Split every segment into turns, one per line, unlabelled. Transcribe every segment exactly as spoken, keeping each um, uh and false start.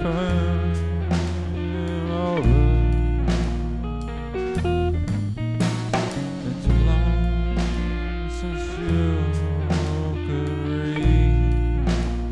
crying over. Been too long since you could read.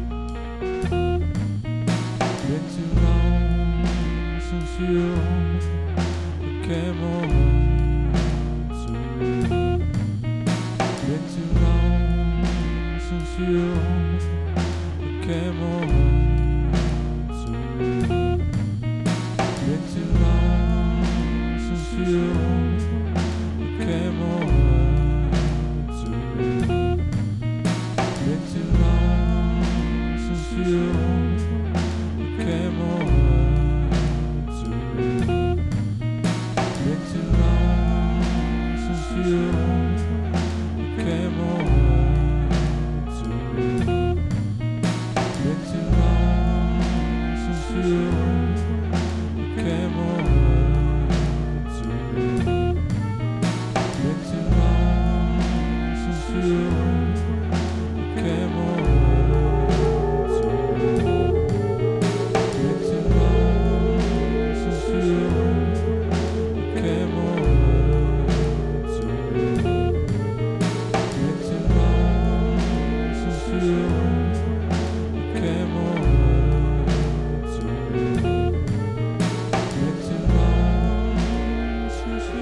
Been too long since you came over to read. Been too long since you came over to read. Been too long since you came over to read. Been too long since you came over to read. Been too long since you came over to read. Been too long since you came over to read. Been too long since you came over to read. Been too long since you came over to read. Been too long since you came over to read. Been too long since you.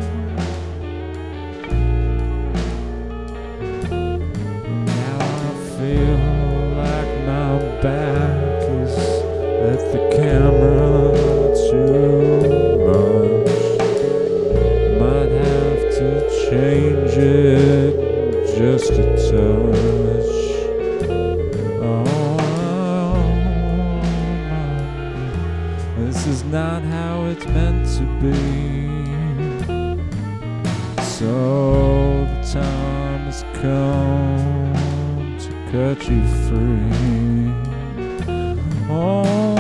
Now I feel like my back is at the camera too much. Might have to change it just a touch. Oh, this is not how it's meant to be. So the time has come to cut you free. Oh,